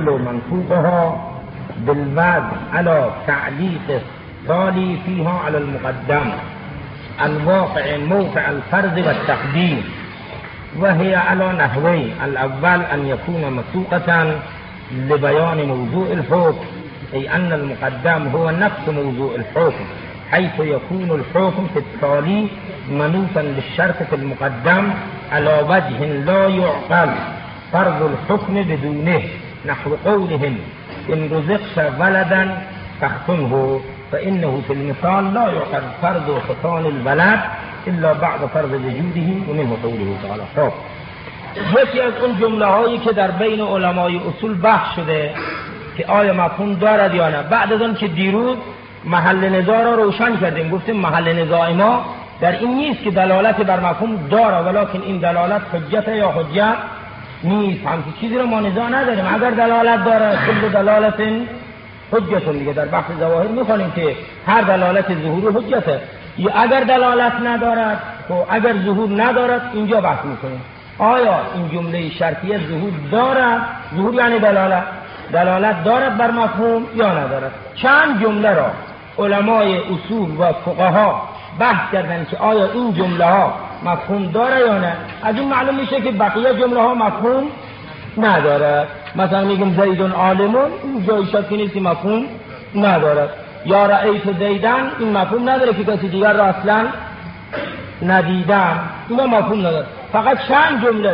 يدل منطوقها بالوضع على تعليق التالي فيها على المقدم الواقع موقع الفرض والتقديم، وهي على نحوين: الأول أن يكون مسوقة لبيان موضوع الحكم، أي أن المقدم هو نفس موضوع الحكم، حيث يكون الحكم في التالي منوطا للشرط في المقدم على وجه لا يعقل فرض الحكم بدونه، نحو قولهم: إن رزقت ولدا فاختنه، فإنه في المثال لا يعقل فرض ختان الولد إلا بعد فرض وجوده، ومنه قوله تعالى. خب یکی از اون جمله هایی که در بین علمای اصول بحث شده که آیا مفهوم دارد یا نه، بعد از اون که دیروز محل نزاع را روشن کردیم، گفتیم محل نزاع ما در این نیست که دلالت بر مفهوم داره، ولکن این دلالت حجت یا حجت نیست. همچین چیزی رو ما نزاع نداریم. اگر دلالت داره کل دلالت حجتون، دیگه در بحث ظواهر میخوانیم که هر دلالت ظهور حجته. یا اگر دلالت ندارد، خب اگر ظهور ندارد اینجا بحث میکنیم آیا این جمله شرطیه ظهور دارد، ظهور یعنی دلالت دارد بر مفهوم یا ندارد. چند جمله را علمای اصول و فقها بحث کردن که آیا این جمله ها مفهوم داره یا نه. از این معلوم میشه که بقیه جمله ها مفهوم نداره. مثلا میگیم زیدون عالمون، این جای شکی نیست که مفهوم نداره. یا رأیت زیدن، این مفهوم نداره که کسی دیگر را اصلا ندیدم، اینا مفهوم نداره. فقط چند جمله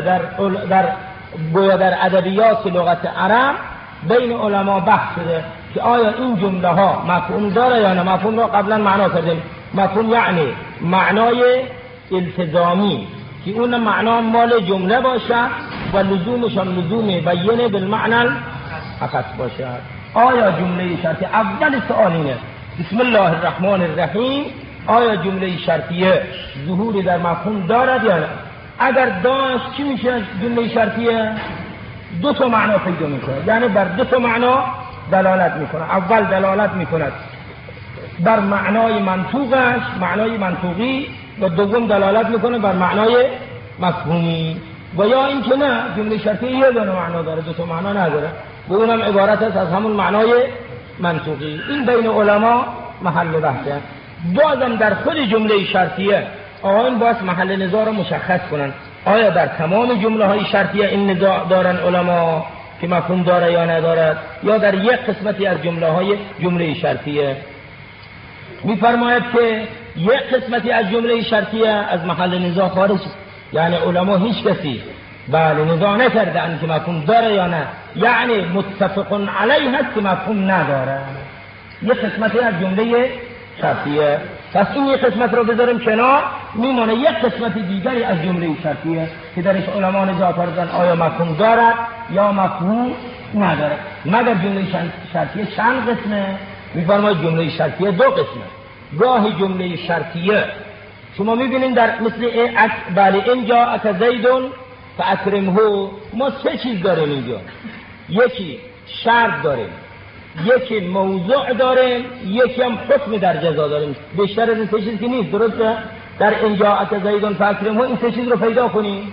در ادبیات لغت عرب بین علما بحث شده که آیا این جمله ها مفهوم داره یا نه. مفهوم را قبلا معنا کردیم. مفهوم یعنی معنای التزامی که اون معنا مال جمله باشه و لزومش هم لزوم بیانه بالمعنى اخص باشه. آیا جمله شرطیه، اول سوال اینه، بسم الله الرحمن الرحیم، آیا جمله شرطیه ظهوری در مفهوم دارد یا نه؟ اگر داشت چی میشه جمله شرطیه؟ دو تا معنا پیدا میکنه، یعنی بر دو تا معنا دلالت میکنه. اول دلالت میکند بر معنای منطوقش، معنای منطوقی، و دوم دلالت میکنه بر معنای مفهومی. و یا این که نه، جمله شرطیه یه دونه معنا داره، دو تا معنا نداره، و اونم عبارت است از همون معنای منطوقی. این بین علما محل بحثه. بازم در خود جمله شرطیه آقایان باید محل نزاع رو مشخص کنن. آیا در تمام جمله های شرطیه این نزاع دارن علما که مفهوم داره یا ندارد، یا در یک قسمتی از جمله های جمله شرطیه؟ میفرماید که یک قسمتی از جمله شرطیه از محل نزاع خارج، یعنی علما هیچ کسی بله نزاع نکردن که مفهوم داره یا نه، یعنی متفق علیه هست که مفهوم نداره. یک قسمتی از جمله شرطیه. پس این یک قسمت رو بذاریم کنار، میمونه یک قسمت دیگری از جمله شرطیه که درش علما نزاع کردن آیا مفهوم دارد یا مفهوم نداره. مگر جمله شرطیه چند قسمه؟ میفرماید جمله شرطیه دو قسمه. گاهی جمله شرطیه شما میبینید در مثل بله اینجا اک زیدون فاکرمه، ما سه چیز داریم اینجا. یکی شرط داریم، یکی موضوع داریم، یکی هم حکم در جزا داریم. بیشتر از این سه چیز که نیست، درسته؟ در اینجا اک زیدون فاکرمه این سه چیز رو پیدا کنیم.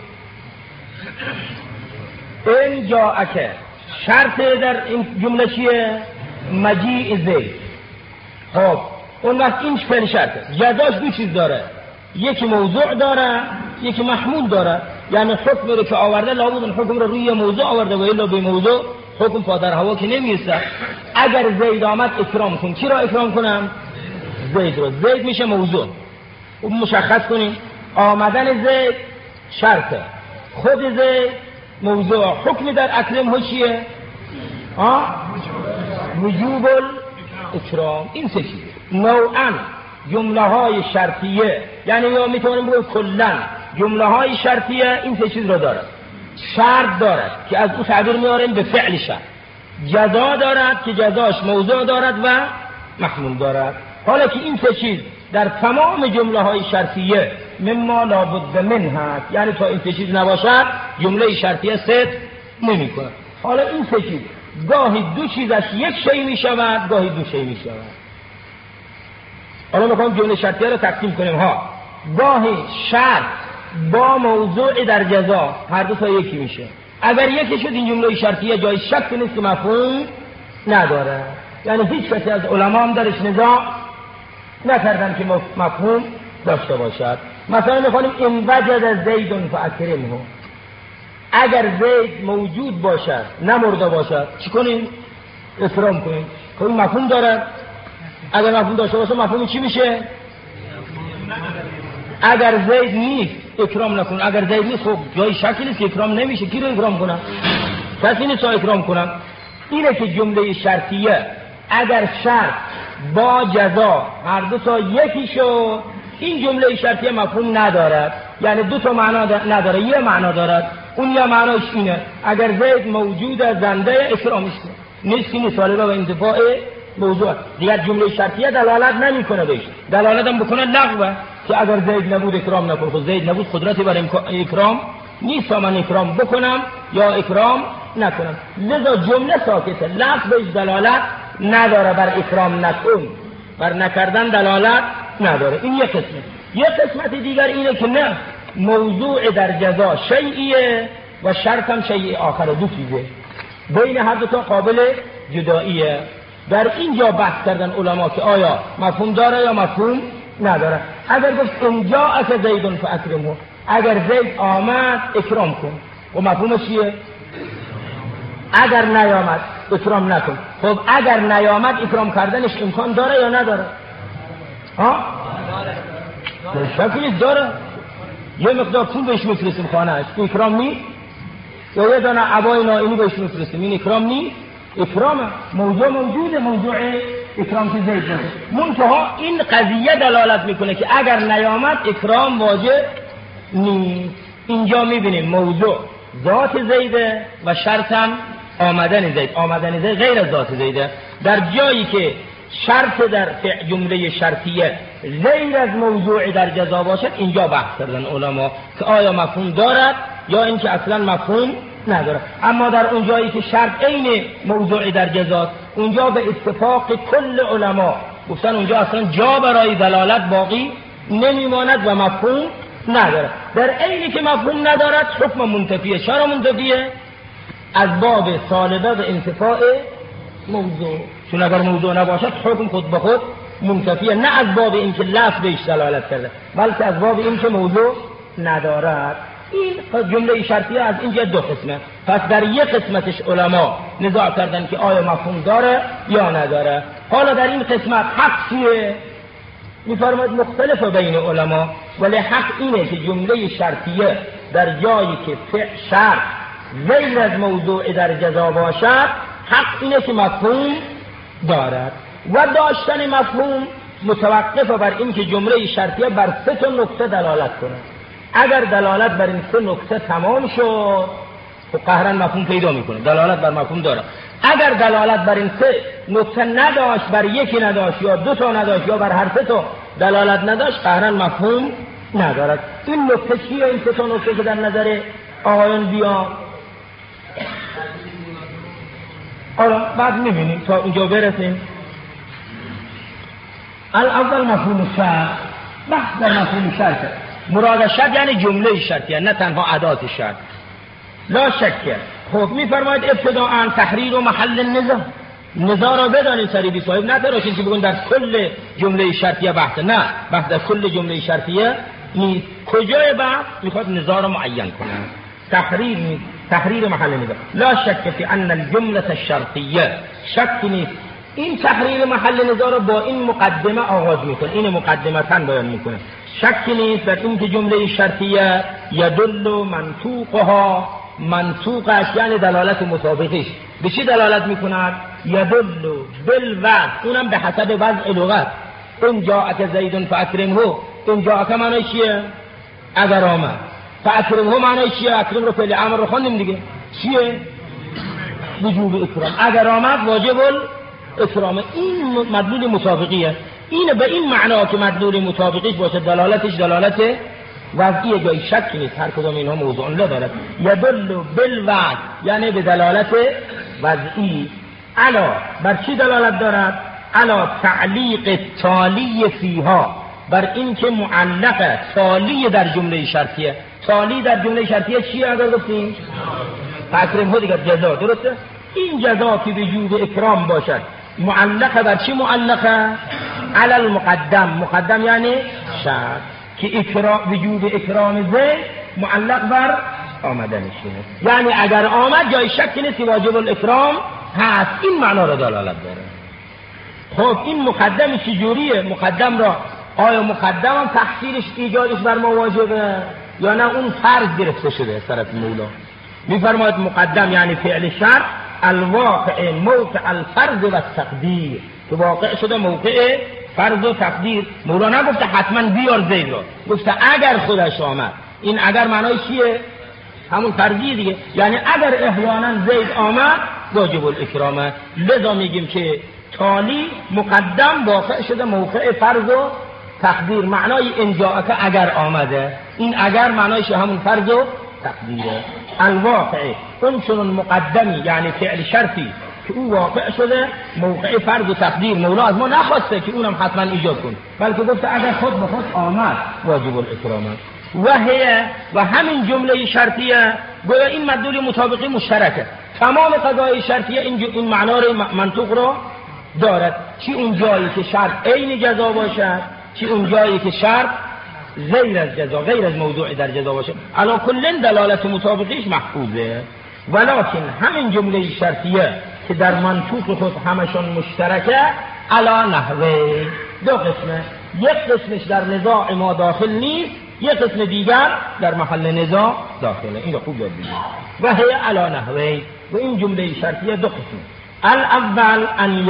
اینجا اک شرط در این جمله چیه؟ مجیع زید. خب اون وقت این فعل شرطه. جزاش دو چیز داره، یکی موضوع داره، یکی محمول داره. یعنی حکم رو که آورده لابد اون حکم رو روی موضوع آورده، و الا به موضوع حکم پادر هوا که نمیسته. اگر زید آمد اکرام کن، کی را اکرام کنم؟ زید رو. زید میشه موضوع. مشخص کنیم آمدن زید شرطه، خود زید موضوع. حکم در اکرم ها چیه؟ وجوب الاکرام. این سه چیز نوعاً جمله های شرطیه، یعنی یا میتونیم بگیم کلن جمله های شرطیه این سه چیز رو دارد. شرط دارد که از او تعبیر میاریم به فعل شرط، جزا دارد که جزاش موضوع دارد و محمول دارد. حالا که این سه چیز در تمام جمله های شرطیه مما لابد من هست، یعنی تا این سه چیز نباشد جمله شرطیه صدق نمی کند. حالا این سه چیز گاهی دو چیزش یک شی می شود، گاهی دو شی می شود. حالا میخوام جمله شرطیه رو تقسیم کنیم ها. گاهی شرط با موضوع در جزا هر دو تا یکی میشه. اگر یکی شد این جمله شرطیه جای شک نیست که مفهوم نداره. یعنی هیچ کسی از علما هم درش نزاع نکردن که مفهوم داشته باشد. مثلا میخوانیم این وجد زید فاکرمه، اگر زید موجود باشد نمرده باشد چی کنیم؟ اکرام کنیم. خب این مفهوم داره؟ اگر مفهوم داشته باشه مفهوم چی میشه؟ اگر زید نیست اکرام نکن. اگر زید نیست خب جای شکی نیست که اکرام نمیشه. کی رو اکرام کنم؟ کسی نیست اکرام کنم. اینه که جمله شرطیه اگر شرط با جزا هر دو تا یکی شد این جمله شرطیه مفهوم ندارد. یعنی دو تا معنا نداره، یه معنا دارد. اون یه معناش اینه اگر زید موجود زنده اکرامش کن، نیست نیست طالبه و انتفاع موضوع. دیگر جمله شرطیه دلالت نمیکنه بهش، دلالت هم بکنه لغوه که اگر زید نبود اکرام نکن. خود زید نبود قدرتی بر اکرام نیست من اکرام بکنم یا اکرام نکنم. لذا جمله ساکته، لفظ بهش دلالت نداره بر اکرام نکن، بر نکردن دلالت نداره. این یک قسمت. یک قسمت دیگر اینه که نه، موضوع در جزا شیئیه و شرط هم شیء آخر، دو چیزه بین هر دو تا قابل جداییه. در اینجا بحث کردن علما که آیا مفهوم داره یا مفهوم نداره. اگر گفت اینجا اک زیدون فاکرمه، اگر زید آمد اکرام کن، و مفهومش چیه؟ اگر نیامد اکرام نکن. خب اگر نیامد اکرام کردنش امکان داره یا نداره؟ ها؟ شکلی داره. یه مقدار پول بهش میفرستیم خانه‌اش، اکرام نیست؟ یا یه دانه عبای نائینی بهش میفرستیم، این اکرام نیست؟ اکرامه. موضوع موجوده، موضوع اکرام که زید باشه. منتها این قضیه دلالت میکنه که اگر نیامد اکرام واجب نیست. اینجا میبینیم موضوع ذات زیده و شرط هم آمدن زید. آمدن زید غیر از ذات زیده. در جایی که شرط در جمله شرطیه غیر از موضوع در جزا باشد اینجا بحث کردن علما که آیا مفهوم دارد یا اینکه اصلا مفهوم نداره. اما در اون جایی که شرط عین موضوع در جزاست اونجا به اتفاق کل علما گفتن اونجا اصلا جا برای دلالت باقی نمیماند و مفهوم نداره. در عینی که مفهوم ندارد حکم منتفیه. چرا منتفیه؟ از باب سالبه و انتفاع موضوع. چون اگر موضوع نباشد حکم خود به خود منتفیه، نه از باب اینکه لفظ بهش دلالت کرده بلکه از باب اینکه موضوع ندارد. این جمله شرطیه از اینجا دو قسمه. پس در یک قسمتش علما نزاع کردن که آیا مفهوم داره یا نداره. حالا در این قسمت حق چیه؟ می‌فرماید مختلف بین علما، ولی حق اینه که جمله شرطیه در جایی که شرط غیر از موضوع در جزا باشد حق اینه که مفهوم دارد و داشتن مفهوم متوقف بر این که جمله شرطیه بر سه تا نکته دلالت کنه. اگر دلالت بر این سه نکته تمام شد خب قهرا مفهوم پیدا میکنه، دلالت بر مفهوم داره. اگر دلالت بر این سه نکته نداشت، بر یکی نداشت یا دو تا نداشت یا بر هر سه تا دلالت نداشت قهرا مفهوم ندارد. این نکته چیه؟ این سه تا نکته که در نظر آقایان بیا حالا بعد میبینیم تا اونجا برسیم. اول مفهوم شرط. بحث در مفهوم شرط. مراد شرط یعنی جمله شرطیه، نه تنها ادات شرط. لا شک. خب میفرماید ابتداء تحریر و محل نزاع را بدانید سریبی صاحب، نه تراشید که بگن در کل جمله شرطیه بحث. نه، بحث در کل جمله شرطیه نیست. کجای بحث؟ میخواد نزاع را معین کنه. تحریر نیست، تحریر محل نزاع. لا شک فی ان الجمله الشرطیه، شک نیست این تحریر محل نزاع را با این مقدمه آغاز میکنه. این مقدمتاً بیان میکنه. شک نیست در این که جمله شرطیه یدل منطوقها، منطوقش یعنی دلالت مطابقش به چی دلالت میکند؟ یدل بالوضع، اونم به حسب وضع لغت. این جاءک زید فاکرمه، این جاءک معنی چیه؟ اگر آمد. فاکرمه معنی چیه؟ اکرم رو فعل امر رو خوندیم دیگه. چیه؟ وجوب اکرام. اگر آمد واجب اکرام. این مدلول مطابقیه. این به این معنا که مدلول مطابقش باشه دلالتش دلالت وضعی، جای شک نیست. هر کدام اینها موضوع ندارد. یدل بالوضع یعنی به دلالت وضعی. علا بر چی دلالت دارد؟ علا تعلیق تالی فیها، بر این که معلق تالی در جمله شرطیه. تالی در جمله شرطیه چیه اگر گفتیم؟ فاکرمه دیگر جزا، درسته؟ این جزا که وجوب اکرام باشد معلقه بر چی معلقه؟ علی المقدم. مقدم یعنی شرط که وجوب اکرام زید معلق بر آمدنشه، یعنی اگر آمد جای شکی نیست که واجب الاکرام هست. این معنا را دلالت داره. خب این مقدم چجوریه؟ مقدم را آیا مقدم هم تحصیلش ایجادش بر ما واجبه یا نه اون فرض گرفته شده از طرف مولا؟ میفرماید مقدم یعنی فعل شرط الواقع موقع الفرض و التقدیر، که واقع شده موقع فرض و تقدیر. مولا نگفته حتما بیار زید را، گفته اگر خودش آمد. این اگر معنای چیه؟ همون فرضی دیگه، یعنی اگر احیانا زید آمد واجب الاکرامه. لذا میگیم که تالی مقدم واقع شده موقع فرض و تقدیر. معنای اینجا که اگر آمده، این اگر معنایش همون فرض و تقدیره. الواقع اون چنون مقدمی یعنی فعل شرطی که او واقع شده موقع فرض و تقدیر. مولا از ما نخواسته که اونم حتما ایجاد کن، بلکه گفته اگر خود به خود آمد واجب الاکرامه. و همین جمله شرطیه گویا این مدلول مطابقی مشترکه. تمام قضای شرطیه این معنا رو منطوق رو دارد. چی اون جایی که شرط عین جزا باشد، چی اون جایی که شرط غیر از جزا، غیر از موضوع در جزا باشد. علا کلن دلالت مطابقیش محفوظه. ولکن همین جمله شرطیه که در منطوق خود همشون مشترکه علا نحوه دو قسمه. یک قسمش در نزاع ما داخل نیست، یک قسم دیگر در محل نزاع داخله. این رو خوب یاد بگیرید. و هی علا نحوه، و این جمله شرطیه دو قسم. الاول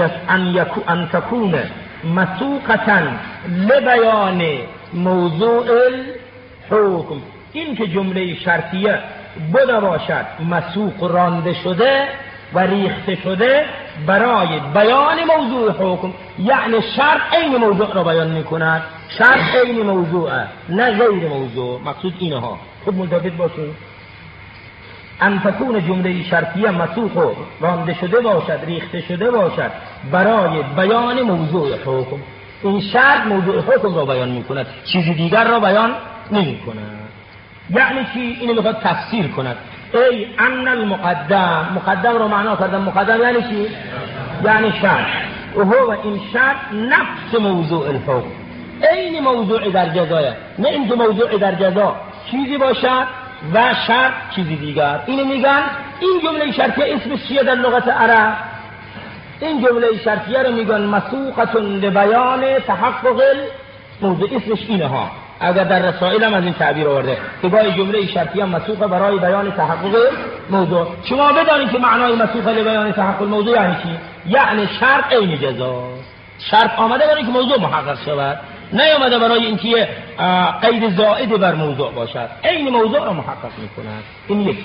ان تكون مسوقة لبیان موضوع الحکم. این که جمله شرطیه بوده باشد مسوق رانده شده و ریخته شده برای بیان موضوع حکم، یعنی شرط عین موضوع را بیان میکند. شرط عین موضوعه نه غیر موضوع. مقصود اینها خود منتبه باشید. ان تكون جمله شرطیه مسوق رانده شده باشد، ریخته شده باشد برای بیان موضوع حکم. این شرط موضوع حکم را بیان میکند، چیزی دیگر را بیان نمیکند. یعنی چی؟ اینو میخواد تفسیر کند. ای ان المقدم، مقدم رو معنا کردم. مقدم یعنی چی؟ یعنی شرط. و هو این شرط نفس موضوع الحکم، عین موضوع در جزایه. نه اینکه موضوع در جزا چیزی باشد و شرط چیزی دیگر. اینو میگن این جمله شرطیه اسمش چیه در لغت عرب؟ این جمله شرطیه رو میگن مسوقة لبیان تحقق الموضوع. اسمش اینه ها. اگر در رسائل هم از این تعبیر آورده که گاهی جمله شرطیه مسوقه برای بیان تحقق موضوع. شما بدانید که معنای مسوقه لبیان تحقق الموضوع یعنی چی؟ یعنی شرط عین جزا. شرط آمده برای که موضوع محقق شود، نیامده برای اینکه قید زائد بر موضوع باشد. عین موضوع را محقق میکند. این یک.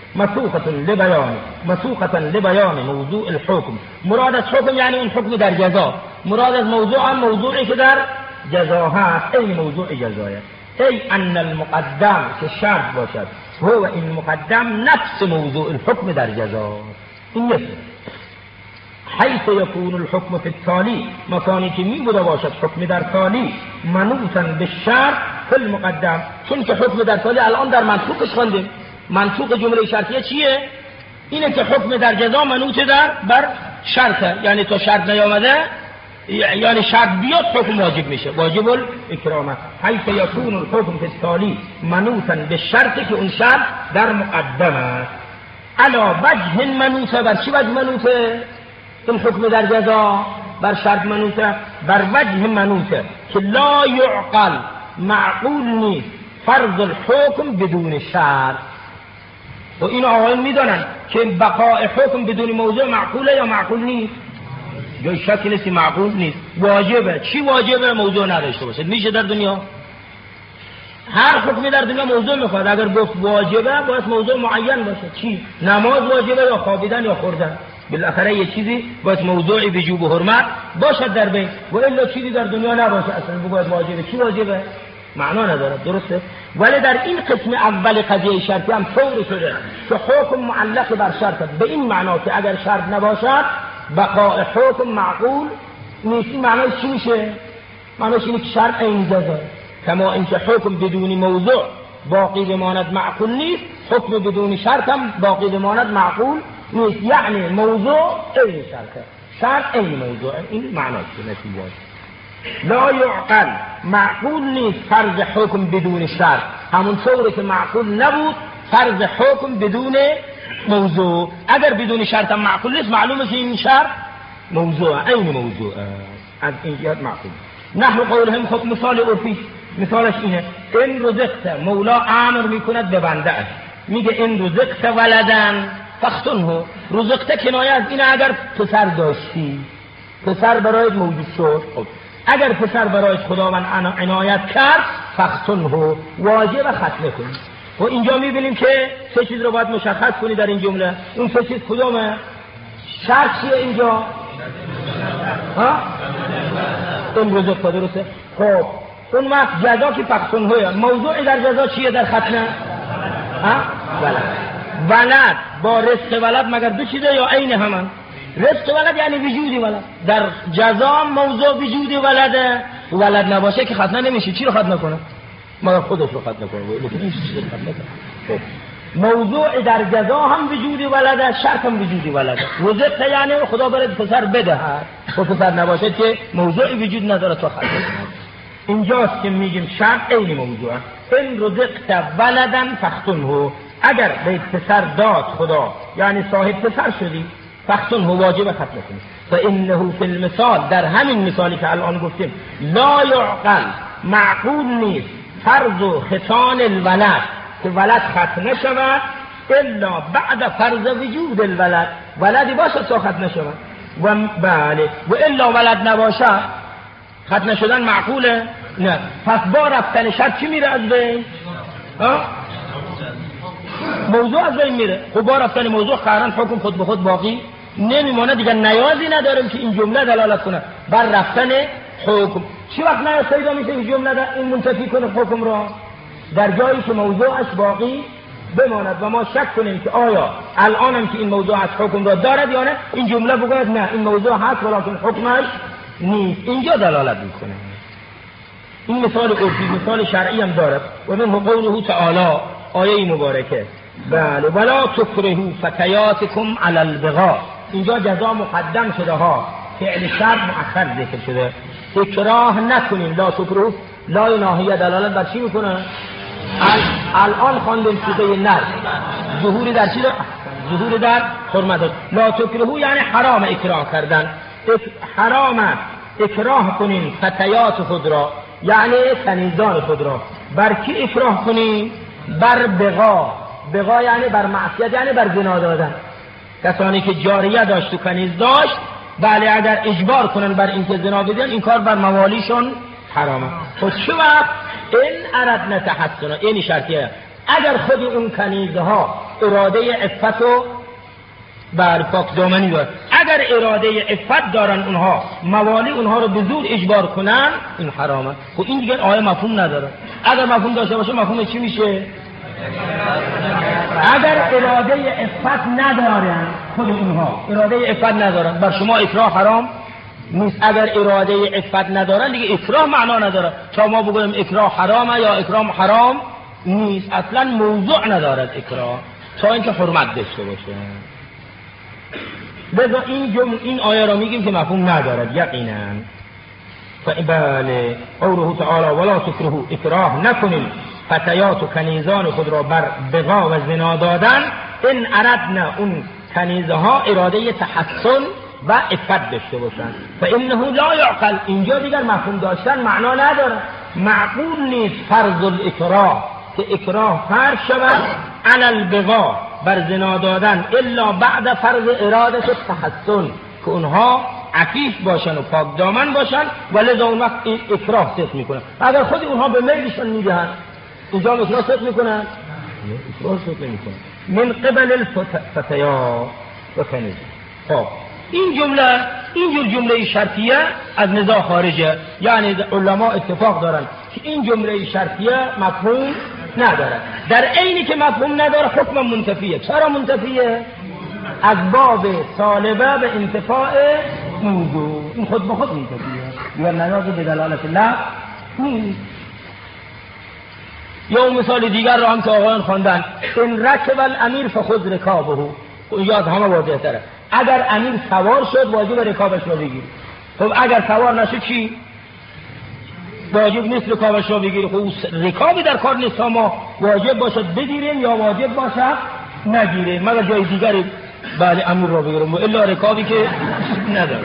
مسوقة لبیان موضوع الحکم. مراد از حکم یعنی اون حکم در جزا. مراد از موضوع هم موضوعی که در جزا هست، این موضوع جزایه. ای ان المقدم که شرط باشد، هو این مقدم نفس موضوع الحکم در جزا. این یک. حیث یکون الحکم فی التالی، مکانی که می بوده باشد حکم در تالی منوطا بالشرط فی المقدم. چون که حکم در تالی الان در منطوقش خواندیم. منطوق جمله شرطیه چیه؟ اینه که حکم در جزا منوط بر شرطه، یعنی تو شرط نیامده، یعنی شرط بیاد حکم واجب میشه، واجب الاکرامه. حیث یکون الحکم فی التالی منوطا بالشرط، که اون شرط در مقدمه. علا وجه منوطه، بر چی وجه منوطه؟ این حکم در جزا بر شرط منوطه، بر وجه منوطه که لا یعقل، معقول نیست فرض الحکم بدون شرط. و این آقایون میدانن که بقاء حکم بدون موضوع معقوله یا معقول نیست؟ جای شکی نیست معقول نیست، واجبه. چی واجبه؟ موضوع نداشته باشه. میشه در دنیا هر حکمی در دنیا موضوع میخواد. اگر گفت واجبه باید موضوع معین باشه. چی؟ نماز واجبه یا خوابیدن یا خوردن؟ بالاخره یه چیزی باید موضوعی وجوب و حرمت باشد در بین، و الا چیزی در دنیا نباشه اصلا بگوید واجبه. چی واجبه؟ معنا نداره. درسته؟ ولی در این قسم اول قضیه شرطی هم طور شده که حکم معلق بر شرط، به این معنا که اگر شرط نباشد بقاء حکم معقول نیست. معناش چی میشه؟ معناش اینه که شرط عین جزا، کما اینکه حکم بدون موضوع باقی بماند معقول نیست، حکم بدون شرط هم باقی بماند معقول نیست. یعنی موضوع این شرطه، شرط این موضوع. این معناش نتیجه لا یعقل، معقول نیست فرض حکم بدون شرط، همون طوری که معقول نبود فرض حکم بدون موضوع. اگر بدون شرط هم معقول نیست، معلومه که این شرط موضوع، این موضوع از این جهت معقول. نحو قولهم، خب مثال عرفی مثالش اینه، این رزقت، مولا امر میکند به بنده اش، میگه این رزقت ولدن فاختنه. رزقت کنایه از این اگر پسر داشتی، پسر برایت موجود شد، اگر پسر برایت خداوند عنایت کرد فاختنه، واجب ختنه کنی. و اینجا میبینیم که سه چیز رو باید مشخص کنی در این جمله. اون سه چیز کدومه؟ شرط چیه اینجا؟ ها؟ این رزقت درسته؟ خب اون وقت جزا که فاختنه، موضوعی در جزا چیه در ختنه؟ ها؟ ولد با رزق ولد مگر دو چیزه یا عین همان؟ رزق ولد یعنی وجود ولد. در جزا موضوع وجود ولده، ولد نباشه که ختنه نمیشه. چی رو ختنه کنه؟ مگر خودش رو ختنه کنه. موضوع در جزا هم وجود ولده، شرط هم وجود ولده. رزق یعنی خدا برای پسر بدهد، و پسر نباشه که موضوع وجود نداره تو ختنه کنه. اینجاست که میگیم شرط این موضوع. این رزقت ولدن فاختنه، اگر به پسر داد خدا یعنی صاحب پسر شدی، فاختنه واجب ختنه کنی. فانه فی المثال، در همین مثالی که الان گفتیم، لا یعقل، معقول نیست فرض ختان الولد، که ولد ختنه شود الا بعد فرض وجود الولد، ولدی باشه تا ختنه شود. و بله، و الا ولد نباشه ختنه شدن معقوله؟ نه. پس با رفتن شرط چی میره از بین؟ موضوع از بین میره. خب با رفتن موضوع قرآن حکم خود به خود باقی نمیمونه دیگه. نیازی نداریم که این جمله دلالت کنه بر رفتن حکم. چی وقت نیاز پیدا میشه این جمله این منتفی کنه حکم را؟ در جایی که موضوعش باقی بماند و ما شک کنیم که آیا الانم که این موضوع از حکم را دارد یا نه، این جمله بگوید نه این موضوع هست ولکن حکمش نیست. اینجا دلالت میکنه. این مثال عرفی، مثال شرعی هم دارد. و من قوله تعالی، آیه مبارکه، بله، ولا تکرهوا فتياتكم على البغاء. اینجا جزا مقدم شده ها، فعل شرط مؤخر ذکر شده. اکراه نکنین، لا تکرهوا، لا ناهیه دلالت بر چی میکنه؟ الان خواندیم صيغه نر، ظهوری در چی؟ ظهور در حرمت. لا تکرهوا یعنی حرام اکراه کردن، حرام اکراه کنین فتیات خود را، یعنی کنیزان خود را. بر کی اکراه کنین؟ بر بغا. بغا یعنی بر معصیت، یعنی بر زنا دادن. کسانی که جاریه داشت و کنیز داشت، بله اگر اجبار کنن بر این که زنا بدن، این کار بر موالیشون حرامه. خود چه وقت؟ این اردنا تحسنا، این شرطیه، اگر خود اون کنیزها اراده عفت و بر پاک دامنی دارن، اگر اراده عفت دارن اونها، موالی اونها رو به زور اجبار کنن، این حرامه. خب این دیگه آیه مفهوم نداره. اگر مفهوم داشته باشه مفهوم چی میشه؟ اگر اراده عفت ندارن، خود اونها اراده عفت ندارن، بر شما اکراه حرام نیست. اگر اراده عفت ندارن دیگه اکراه معنا نداره. تا ما بگویم اکراه حرامه یا اکراه حرام نیست، اصلا موضوع ندارد اکراه تا اینکه حرمت داشته باشه. لذا این آیه را میگیم که مفهوم ندارد یقینا. بله، قوله تعالی ولا تکرهوا، اکراه نکنید فتیات و کنیزان خود را بر بغا و زنا دادن، این اردنا، اون کنیزها اراده تحسن و عفت داشته باشند. فانه لا یعقل، اینجا دیگر مفهوم داشتن معنا نداره. معقول نیست فرض الاکراه، که اکراه فرض شود علی البغا، بر زنا دادن، الا بعد فرض اراده تحسن، که اونها عفیف باشن و پاک دامن باشن، ولذا اون وقت اکراه صدق میکنن. اگر خود اونها به میلشون میدهن، اینجا اکراه صدق میکنن؟ اکراه صدق نمیکنن. من قبل الفتيات و کنیز. خب این جمله شرطیه از نزاع خارجه، یعنی علما اتفاق دارن که این جمله شرطیه مفهوم نداره. در عینی که مفهوم نداره حکم منتفیه. چرا منتفیه؟ از باب طالبه به انتفاع موضوع، این خود به خود منتفیه یا نیاز به دلالت لفظ نیست. یا مثال دیگر را هم که آقایان خواندن، این رکب الامیر فخذ رکابه، یاد همه واضح تره. اگر امیر سوار شد واجب رکابش را بگیر. خب اگر سوار نشد چی؟ واجب نیست رکابش را بگیر. خب رکابی در کار نیست ما واجب باشد بگیریم یا واجب باشد نگیریم، مگر جای دیگری بله امیر را بگیریم، الا رکابی که نداره.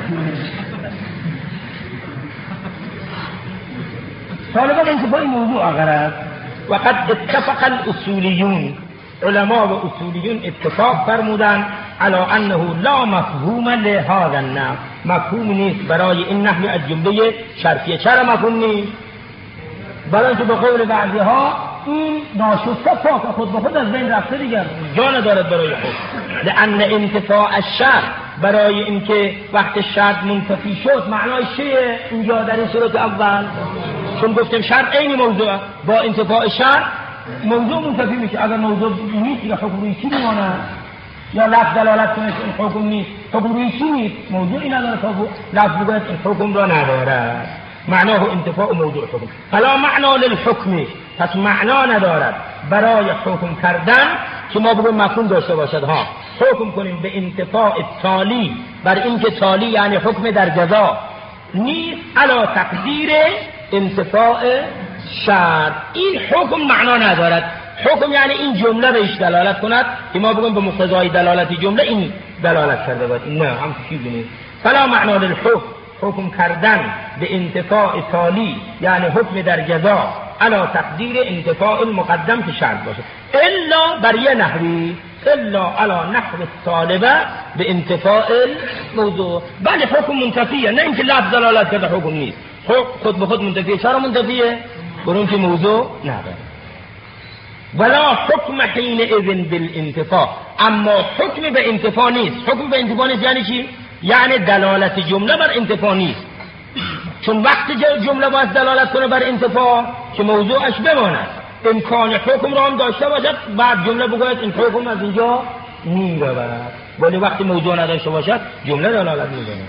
طالبا انتفاع این موضوع اگر وقد اتفق الاصولیون، علماء و اصولیون اتفاق فرمودن علی انه لا مفهوم لهذا النحو، مفهوم نیست برای این نحو از جمله شرطیه. چرا مفهوم نیست؟ برای اینکه به قول بعضی ها این ناشسته پاک خود به خود از بین رفته دیگر جا ندارد برای خود. لان انتفاع الشرط، برای اینکه وقت شرط منتفی شد معنای چیه اینجا در این صورت اول؟ چون گفتیم شرط عین موضوع، با انتفاع شرط موضوع منتفی میشه. اگر موضوع نیست یا حکم روی چی میمانه؟ یا لفظ دلالت کنه این حکم نیست، حکم روی چی نیست؟ موضوعی نداره تا لفظ بگوید این حکم را نداره، معناه انتفاع موضوع حکم. فلا معنا للحکم، پس معنا ندارد برای حکم کردن که ما بگویم مفهوم داشته باشد. ها حکم کنیم به انتفاع تالی، بر اینکه تالی یعنی حکم در جزا نیست، علا تقدیر انتفاع شرط. این حکم معنا ندارد. حکم یعنی این جمله بهش دلالت کند که ما بگویم به مقتضای دلالت جمله این دلالت کرده باید. نه هم چیزی نیست. فلا معنا للحکم، حکم کردن به انتفاع تالی یعنی حکم در جزا علا تقدیر انتفاع المقدم که شرط باشه، الا بر یه نحوی، الا علا نحو الطالبه به انتفاع الموضوع. بله حکم منتفیه، نه اینکه لفظ دلالت کرده حکم نیست، خود به خود منتفیه. چرا منتفیه؟ برون که موضوع نداره. ولا حکم حین اذن بالانتفاع، اما حکم به انتفاع نیست. حکم به انتفاع نیست یعنی چی؟ یعنی دلالت جمله بر انتفاع نیست، چون وقتی جمله باید دلالت کنه بر انتفاع که موضوعش بماند، امکان حکم را هم داشته باشد بعد جمله بگوید این حکم از اینجا میرود، ولی وقتی موضوع نداشته باشد جمله دلالت میکنه.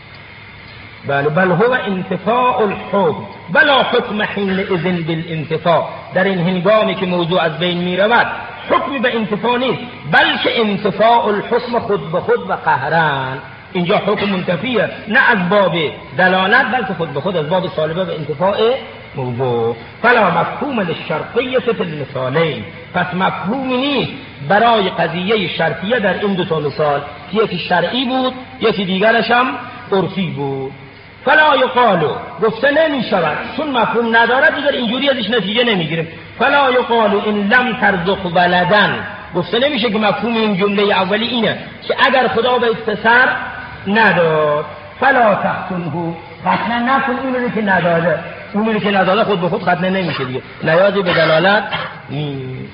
بل هو انتفاع الحکم بلا حکم حین اذن بالانتفاع، در این هنگامی که موضوع از بین میرود حکم به انتفاع نیست، بلکه انتفاع الحکم خود به خود و قهرن. اینجا حکم منتفیه، نه از باب دلالت بلکه خود به خود از باب سالبه به انتفاع موضوع. فلا مفهوم للشرطیه فی المثالین، پس مفهومی نیست برای قضیه شرطیه در این دو تا مثال، یکی شرعی بود یکی دیگرش هم عرفی بود. فلا یقالو، گفته نمی شود چون مفهوم نداره دیگر اینجوری ازش نتیجه نمیگیریم. فلا یقالو ان لم ترزق ولدن، گفته نمیشه که مفهوم این جمله اولی اینه که اگر خدا به پسر نداد فلا تقتله، ختنه نکن اونو که نداده. اونو که نداده خود به خود ختنه نمیشه دیگه، نیازی به دلالت نیست.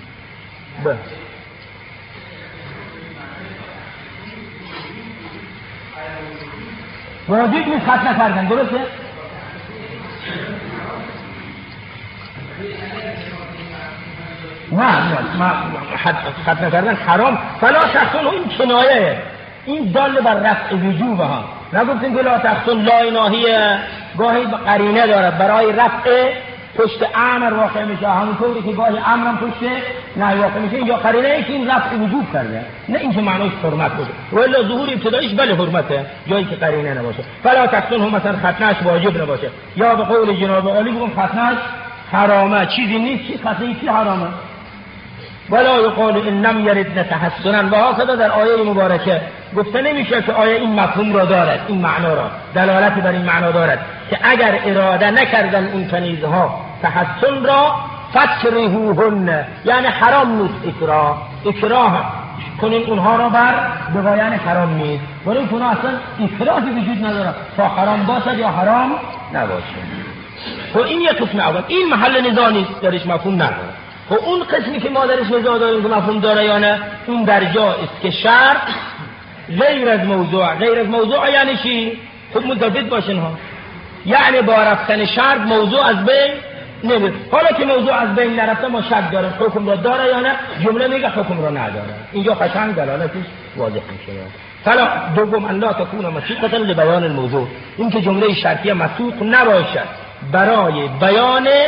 واجب نیست ختنه کردن، درسته؟ نه ختنه کردن حرام. فلا تقتله این کنایه، این دال بر رفع وجوب ها. نگفتیم که لا تقتل لا ناهیه، گاهی قرینه دارد برای رفع پشت امر واقع میشه، همونطوری که گاهی امرم پشت نهی واقع میشه. اینجا قرینه ای که این رفع وجوب کرده، نه اینکه معنیش حرمت باشه. ولی ظهور ابتدایش بله حرمته جایی که قرینه نباشه. فلا تقتل هم مثلا ختنهش واجب نباشه، یا به قول جناب عالی بگم ختنهش حرامه، چیزی نیست که ختنه چی حرامه. ولا یقال ان لم یرد تحسنا، و هكذا در آیه مبارکه گفته نمیشه که آیه این مفهوم را دارد، این معنا را دلالتی بر این معنا دارد که اگر اراده نکردن این کنیزها تحسن را فکرهوهن، یعنی حرام نیست اکراه کنین اونها را بر بقایان حرام نیست، ولی اونها اصلا اکراهی وجود نداره تا حرام باشد یا حرام نباشد. و این یک قسم اول، این محل نزاع نیست، درش مفهوم نداره. و اون قسمی که ما درش نزاع داریم که مفهوم داره یا نه، اون در جایست که شرط غیر از موضوع یعنی چی؟ خود متفید باشین ها، یعنی با رفتن شرط موضوع از بین نمیره. حالا که موضوع از بین نرفته ما شک داریم حکم را داره یا نه، جمله میگه حکم را نداره. اینجا قشنگ دلالتش واضح میشه. فلا دوم ان لا تكون مسوقه لبیان الموضوع، این که جمله شرطیه مسوق نباشد برای بیان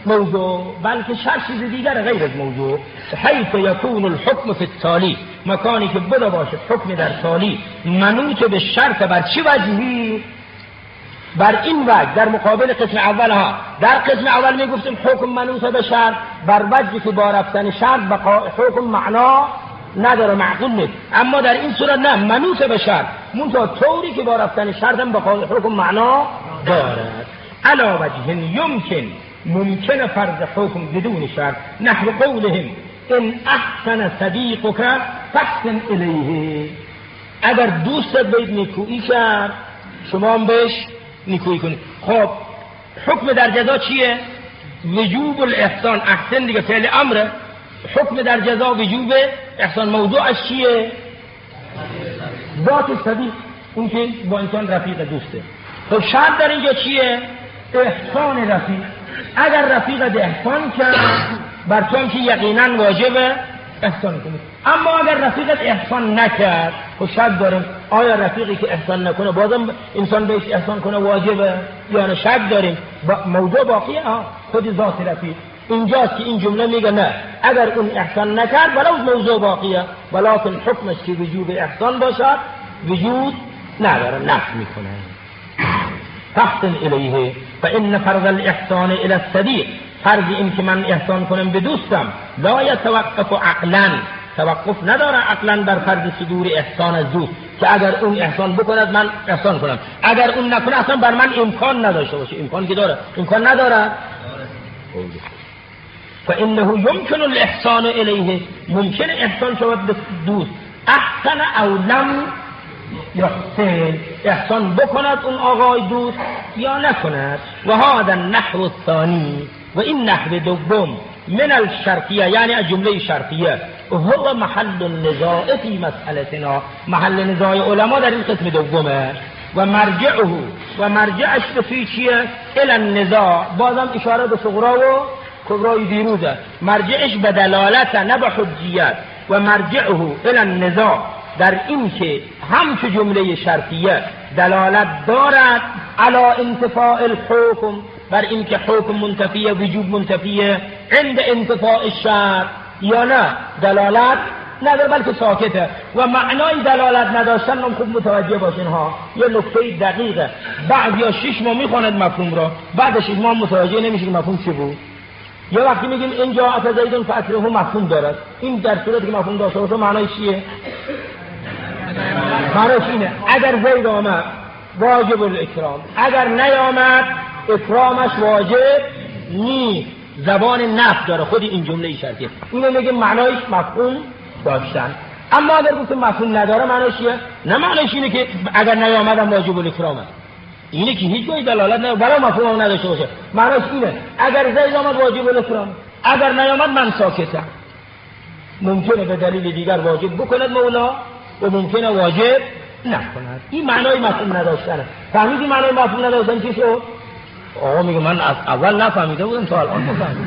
موضوع، بلکه شرط چیز دیگر غیر از موضوع. حیث یکون الحکم فی التالی، مکانی که بده باشه حکم در تالی منوط به شرط بر چی وجهی؟ بر این وجه. در مقابل قسم اول ها، در قسم اول می گفتیم حکم منوط به شرط بر وجهی که با رفتن شرط حکم معنا نداره، معقول نیست. اما در این صورت نه، منوط به شرط، منتها طوری که با رفتن شرط هم بقای حکم معنا دارد. علا وجه ممکن فرض حکم بدون شرط، نحو قولهم ان احسن صدیقک فاحسن الیه. اگر دوستت بهت نیکویی کرد شما هم بهش نیکویی کنید. خب حکم در جزا چیه؟ وجوب الاحسان. احسن دیگه فعل امره. حکم در جزا وجوب احسان. موضوعش چیه؟ ذات صدیق، اون که با انسان رفیق دوسته. خب شرط در اینجا چیه؟ احسان رفیق. اگر رفیقت احسان کرد بر تو هم که یقینا واجبه احسان کنید. اما اگر رفیقت احسان نکرد خب شک داریم آیا رفیقی که احسان نکنه بازم انسان بهش احسان کنه واجبه یا نه، شک داریم. موضوع باقیه خود ذات رفیق. اینجاست که این جمله میگه نه، اگر اون احسان نکرد ولو موضوع باقیه ولکن حکمش که وجوب احسان باشد وجود نداره، نفی میکنه. فاحسن الیه فان فرض الاحسان الی الصدیق، فرض این که من احسان کنم به دوستم لا یتوقف عقلا، توقف نداره عقلا بر فرض صدور احسان از دوست، که اگر اون احسان بکند من احسان کنم، اگر اون نکنه اصلا بر من امکان نداشته باشه. امکان که داره، امکان نداره. فانه یمکن الاحسان الیه، ممکن احسان شود به دوست. احسن او لم یحسن، احسان بکند اون آقای دوست یا نکند. و هذا النحو الثانی، و این نحو دوم من الشرطیه، یعنی جمله شرطیه، هو محل النزاع فی مسئلتنا، محل نزاع علما در این قسم دومه. و مرجعه، و مرجعش به چیه؟ الی النزاع، بازم اشاره به صغرا و کبرای دیروزه. مرجعش به دلالت نه به حجیت. و مرجعه الی النزاع، در این که همچه جمله شرطیه دلالت دارد علی انتفاء الحکم، بر این که حکم منتفیه، وجوب منتفیه عند انتفاء الشرط، یا نه دلالت نداره بلکه ساکته. و معنای دلالت نداشتن هم خوب متوجه باشین ها، یه نکته دقیقه. بعد یا 6 ماه میخواند مفهوم را، بعد 6 ماه متوجه نمیشه که مفهوم چی بود. یا وقتی میگیم اینجا اتزیدون فاکره مفهوم دارد، این در صورتی که مفهوم داشته باشه معنای چیه؟ معنیش اینه اگر زید آمد واجب الاکرام، اگر نیامد اکرامش واجب نیست. زبان نفی داره خود این جمله شرطیه. اینو میگه معنایش مفهوم داشتن. اما اگر گفتم مفهوم نداره معنیش چیه؟ نه معنیش اینه که اگر نیامدم واجب الاکرامه، اینه که هیچ جای دلالت نداره ولی مفهوم هم نداشته باشه. معنیش اینه اگر زید آمد واجب الاکرام، اگر نیامد من ساکتم. ممکنه به دلیل دیگر واجب بکند مولا و ممکنه واجب نکند. این معنای مفهوم نداشتنه. فهمیدی معنای مفهوم نداشتن چی شد؟ آقا میگه من از اول نفهمیده بودم تا الان فهمیدم.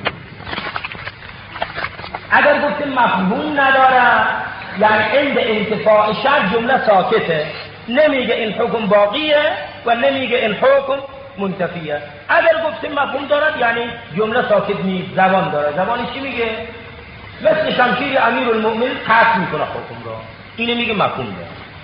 اگر گفتیم مفهوم نداره یعنی عند انتفاع شرط جمله ساکته، نمیگه این حکم باقیه و نمیگه این حکم منتفیه. اگر گفتیم مفهوم دارد یعنی جمله ساکت نیست، زبان داره. زبانی چی میگه؟ مثل شمشیر امیرالمؤمنین قطع میکنه حکم را، اینه میگه مفهوم داره.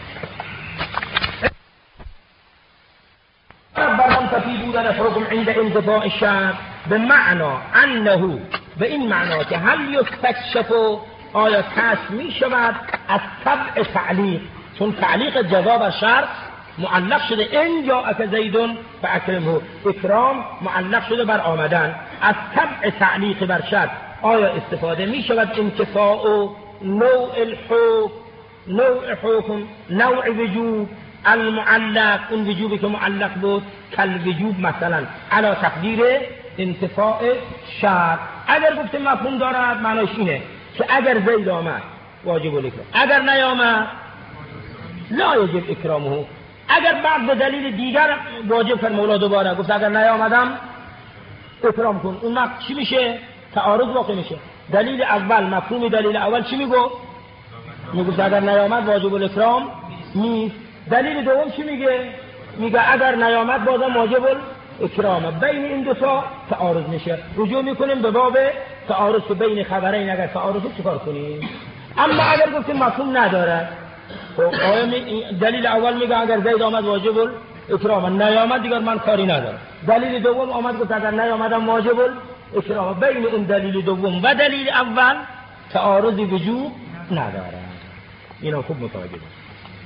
بر منتفی بودن حکم عند انتفاع الشرط به معنا انه، به این معنا که هل یستکشف، آیا کشف می شود از طبع تعلیق، چون تعلیق جزا بر شرط معلق شده این جاءک زیدون فاکرمه، اکرام معلق شده بر آمدن. از طبع تعلیق بر شرط آیا استفاده می شود انتفاع نوع الحکم، نوع حکم، نوع وجوب المعلق، اون وجوبی که معلق بود کل وجوب مثلا علا تقدیر انتفاع شرط. اگر گفتیم مفهوم دارد معنیش اینه که اگر زید آمد واجب الاکرام، اگر نیامد لا یجب اکرامه. اگر بعد به دلیل دیگر واجب کرد مولا دوباره گفت اگر نیامدم اکرام کن، اون وقت چی میشه؟ تعارض واقع میشه. دلیل اول، مفهوم دلیل اول چی میگو؟ میگه اگر نیامد واجب الاکرام نیست. دلیل دوم چی میگه؟ میگه اگر نیامد بازم واجب اکرام. بین این دو تا تعارض میشه. رجوع میکنیم به باب تعارض که بین خبرین. اگر تعارض چیکار کنیم؟ اما اگر گفتیم مفهوم نداره، خب آیا دلیل اول میگه اگر زید آمد واجب اکرام، نیامد دیگر من کاری ندارم. دلیل دوم آمد گفت اگر نیامدم واجب اکرام. بین این دلیل دوم و دلیل اول تعارضی وجود نداره. اینا خوب متوجه باشید.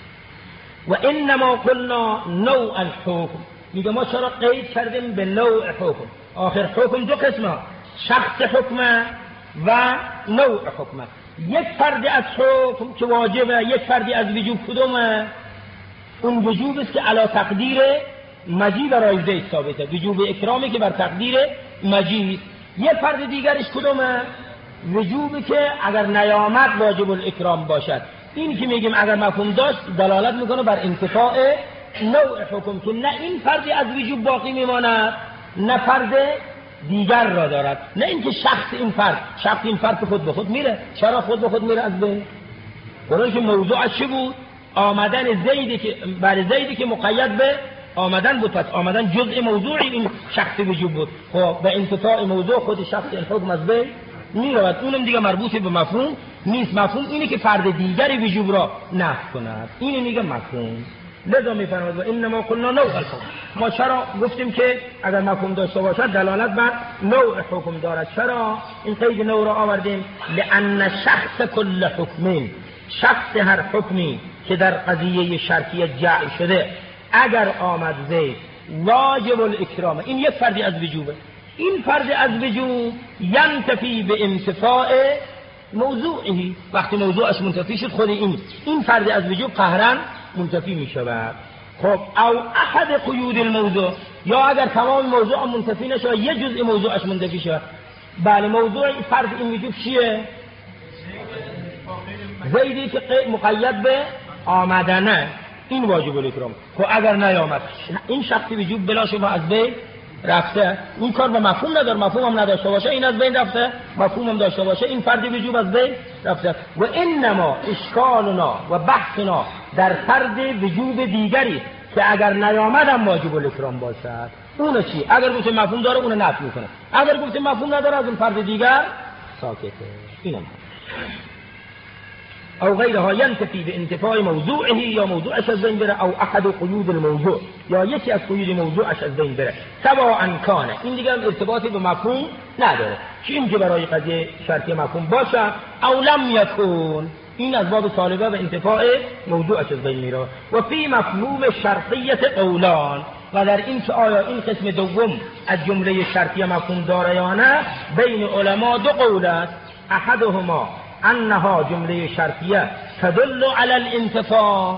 و انما قلنا نوع الحكم، میگه ما چرا قید کردیم به نوع حکم؟ آخر حکم دو قسمه، شخص حکمه و نوع حکمه. یک فردی از حکم که واجبه، یک فردی از وجوب. کدومه؟ اون وجوب است که علی تقدیر مجی برای زید ثابته، وجوب اکرامی که بر تقدیر مجی. یک فرد دیگرش کدومه؟ وجوبی که اگر نیامد واجب الاکرام باشد. این که میگیم اگر مفهوم داشت دلالت میکنه بر انتفاع نوع حکم، که نه این فردی از وجوب باقی میماند نه فرد دیگر را دارد، نه اینکه شخص این فرد خود به خود میره. چرا خود به خود میره از بین؟ برای که موضوع چی بود؟ آمدن زیدی که مقید به آمدن بود. پس آمدن جزء موضوعی این شخص وجوب بود. خب به انتفاع موضوع خود شخص این حکم از بین میرود. اونم دیگه مربوط به مفهوم نیست. مفهوم اینه که فرد دیگری وجوب را نفی کند. اینه میگه مفهوم. لذا میفرماید و انما قلنا نوع الحکم. ما چرا گفتیم که اگر مفهوم داشته باشد دلالت بر نوع حکم دارد؟ چرا این قید نوع را آوردیم؟ لان شخص کل حکم، شخص هر حکمی که در قضیه شرطیه جعل شده اگر آمد زید واجب الاکرام، این یک فردی از وجوبه. این فرد از وجوب ینتفی به انتفاع موضوعی. وقتی موضوعش منتفی شد خود این فرد از وجوب قهرن منتفی می شود. خب او احد قیود الموضوع، یا اگر تمام موضوع منتفی نشود یه جزء موضوعش منتفی شود. بله موضوع فرد این وجوب چیه؟ زیدی که مقید به آمدنه، این واجب الاکرام. خب اگر نیامد این شخصی وجوب بلا شبه از بین رفته. این کار به مفهوم نداره، مفهوم هم نداشته باشه این از بین رفته، مفهوم هم داشته باشه این فرد وجوب از بین رفته. و انما اشکالنا و بحثنا در فرد وجوب دیگری که اگر نیامدم واجب الاکرام باشد. اون چی؟ اگر گفتیم مفهوم داره اون نفی میکنه، اگر گفتیم مفهوم نداره از اون فرد دیگر ساکته. اینم او غیرها ینتفی به انتفاع موضوعه، یا موضوعش از بین بره، او احد قیود الموضوع، یا یکی از قیود موضوعش از بین بره. سواء کانه، این دیگه ارتباطی به مفهوم نداره، چه این که برای قضیه شرطی مفهوم باشه او لم یکون، این از باب طالبه به انتفاع موضوعش از بین میره. و فی مفهوم شرطیت قولان، و در این که آیا این قسم دوم از جمله شرطی مفهوم داره یا نه بین علما دو قول است. احدهما انها جمله شرطیه تدل علی الانتفاع.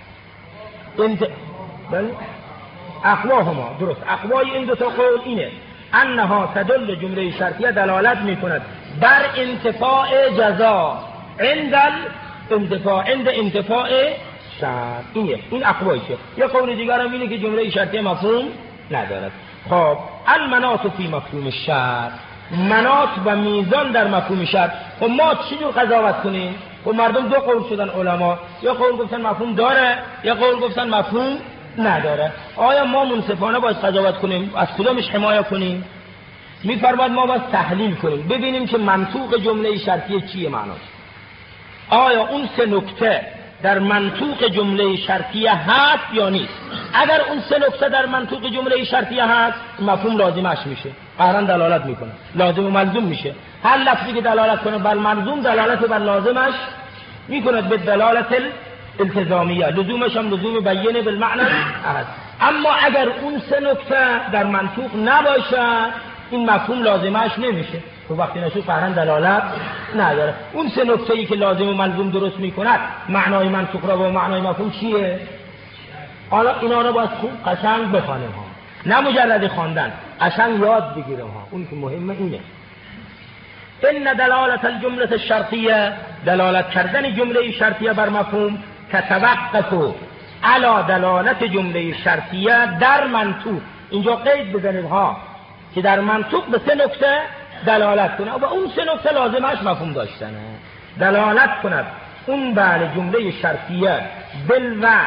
بله اقواهما، درست، اقوای این دو تا قول اینه انها تدل، جمله شرطیه دلالت میکند بر انتفاع جزا عند انتفاع شرط. این اقوایشه. یه قول دیگر هم اینه که جمله شرطیه مفهوم ندارد. خب المناط فی مفهوم الشرط، مناط و میزان در مفهوم شرط. خب ما چجور قضاوت کنیم؟ خب مردم دو قول شدن علما، یا قول گفتن مفهوم داره، یا قول گفتن مفهوم نداره. آیا ما منصفانه باید قضاوت کنیم؟ از کدامش حمایت کنیم؟ میفرماید ما باید تحلیل کنیم، ببینیم که منطوق جمله شرطیه چیه معناش. آیا اون سه نکته در منطوق جمله شرطیه هست یا نیست؟ اگر اون سه نکته در منطوق جمله شرطیه هست مفهوم لازمش میشه، قهرن دلالت میکنه، لازم و ملزوم میشه. هر لفظی که دلالت کنه بر ملزوم دلالت بر لازمش میکنه به دلالت التزامیه، لزومش هم لزوم بیانه بالمعنی هست. اما اگر اون سه نکته در منطوق نباشه این مفهوم لازمش نمیشه. تو وقتی نشو قهرن دلالت نداره. اون سه نکته‌ای که لازم و ملزوم درست میکند معنای منطوق را با معنای مفهوم چیه؟ حالا اینا رو باید خوب قشنگ بخوانیم ها، نه مجرد خواندن، قشنگ یاد بگیریم ها. اون که مهمه اینه ان دلالت الجمله الشرطیه، دلالت کردن جمله شرطیه بر مفهوم تتوقف علی دلالت جمله شرطیه در منطوق. اینجا قید بزنید ها که در منطوق به سه نکته دلالت کنه و اون سه نکته لازمش مفهوم داشتنه. دلالت کند اون بله جمله شرطیه بالوعد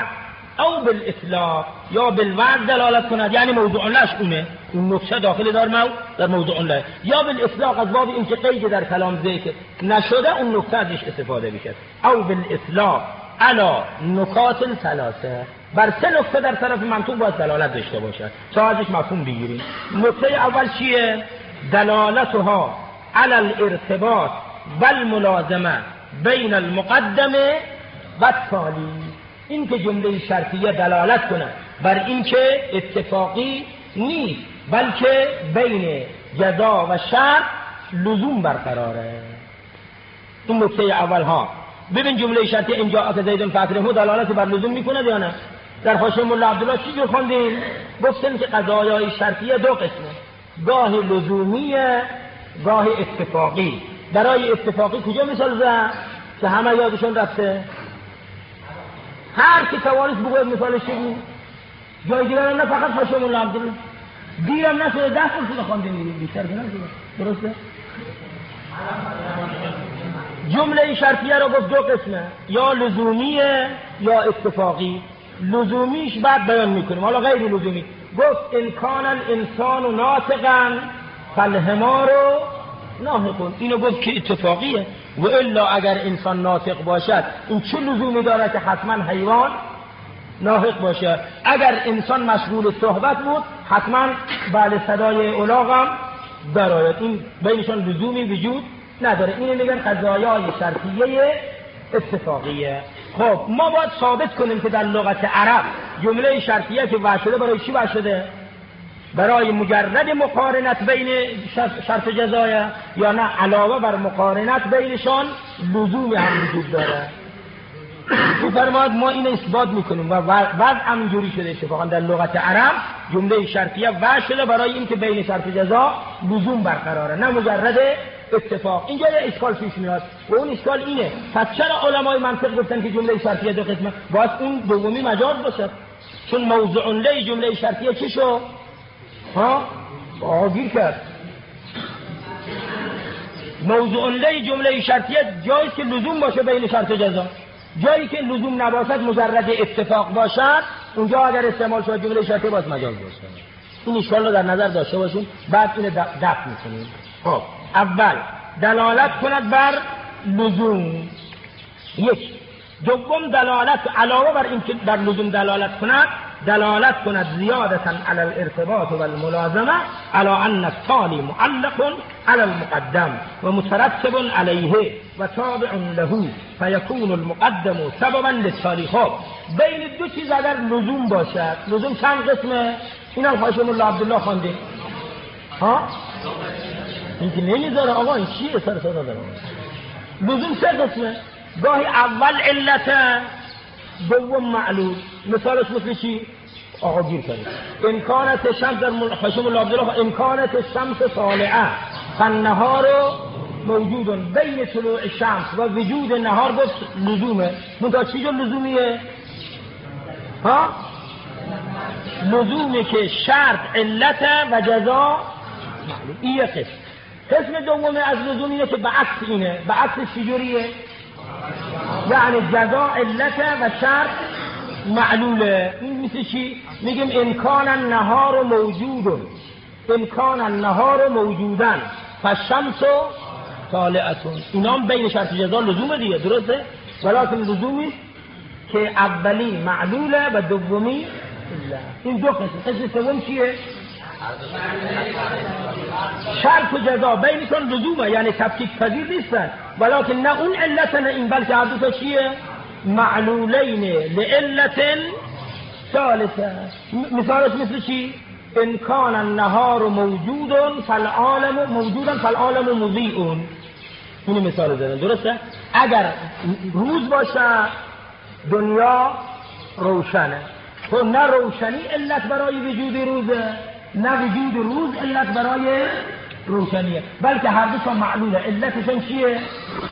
او بالاطلاق یا بالوضع دلالت کند، یعنی موضوع لش اونه، اون نکته داخل در موضوع لش، یا بالاطلاق از باب اینکه قید در کلام ذکر نشده اون نکته ازش استفاده میشه. او بالاطلاق علا نکات ثلاثه، بر سه نکته در طرف منطوق باید دلالت داشته باشد تا ازش مفهوم بگیریم. نکته اول چیه؟ دلالتها علی الارتباط والملازمه بین المقدمه و التالی، این که جمله شرطیه دلالت کنه بر این که اتفاقی نیست بلکه بین جزا و شرط لزوم برقراره. این نکته اول ها. ببین جمله شرطیه اینجا که زید فاکرهو دلالت بر لزوم میکنه یا نه؟ در حاشیه مولا عبدالله چی جور خوندیم؟ گفتن که قضایای شرطیه دو قسمه، گاه لزومیه گاه اتفاقی. برای اتفاقی کجا مثال زد که همه یادشون رفته؟ هر کی توانست بگوید مثالش چی بود؟ جای دیگر نه فقط حاشیه مولا عبدالله. دیرم نشده 10 فصل خوندیم بیشتر نشده. درسته؟ جمله شرطیه رو گفت دو قسمه، یا لزومیه یا اتفاقی. لزومیش بعد بیان میکنیم، حالا غیر لزومی. گفت ان کان الانسان ناطقا فالحمار ناطق، اینو گفت که اتفاقیه. و الا اگر انسان ناطق باشد این چه لزومی داره که حتما حیوان ناطق باشه؟ اگر انسان مشغول صحبت بود حتما بله صدای الاغم درآید. این بینشون لزومی وجود نداره. اینو میگن قضایای شرطیه اتفاقیه. خب ما باید ثابت کنیم که در لغت عرب جمله شرطیه که وضع شده برای چی وضع شده؟ برای مجرد مقارنت بین شرط جزایه یا نه علاوه بر مقارنت بینشان لزومی هم وجود داره؟ می‌فرماید ما این اثبات میکنیم و وضع همینجوری شده. اتفاقا در لغت عرب جمله شرطیه وضع شده برای این که بین شرط جزا لزوم برقراره، نه مجرد اتفاق. اینجا یه اشکال پیش میاد و اون اشکال اینه پس چرا علمای منطق گفتن که جمله شرطیه دو قسمه؟ باید اون دومی مجاز باشه، چون موضوع لی جمله شرطیه چی شو؟ آگیر کرد. موضوع لی جمله شرطیه جایی که لزوم باشه بین شرط جزا، جایی که لزوم نباشد مجرد اتفاق باشد اونجا اگر استعمال شد جمله شرطیه باید مجاز باشه. این اشکال رو در نظر داشته باشیم، بعد اینو دفع میکنیم. خب اول دلالت کند بر لزوم، یک. دوم دلالت علاوه بر این که بر لزوم دلالت کند زیادتا علی الارتباط و الملازمه علی ان التالی معلق علی المقدم و مترتب علیه و تابع له فیکون المقدم سببا للتالی. خب بین دو چیز اگر لزوم باشد، لزوم چند قسمه؟ اینم حاشیه مولا عبدالله خوانده. این که نمیذاره آقا این چیه سر صدا داره. لزوم سه قسمه، گاهی اول علته دوم معلول. مثالش مثل چی؟ آقا گیر کنید. امکانت شمس در حاشیه مولا عبدالله امکانت شمس طالعه فالنهار موجود بین طلوع شمس و وجود نهار گفت لزومه. منتها چی جور لزومیه؟ لزومه که شرط علت و جزا معلوم. این یک قسم دومه از لزوم اینه که بعکس اینه. بعکس چجوریه؟ یعنی جزا علته و شرط معلوله. این مثل چی؟ میگیم امکان النهار موجود، امکان النهار موجودن فالشمس طالعتون. اینا هم بین شرط جزا لزومه دیگه، درسته؟ ولیکن لزومی که اولی معلوله و دومی لا. این دو قسم سوم چیه؟ شرط و جزا بینشون لزومه، یعنی تفکیک پذیر نیستن، ولیکن نه اون علت نه این، بلکه هر دو تا چیه؟ معلولین لعلت ثالثه. مثالش مثل چی؟ ان کان النهار موجود فالعالم مضیء. این مثال زدن، درسته؟ اگر روز باشه دنیا روشنه. تو نه روشنی علت برای وجود روزه، نه وجود روز علت برای روشنیه، بلکه هر دو تا معلوله. علتشون چیه؟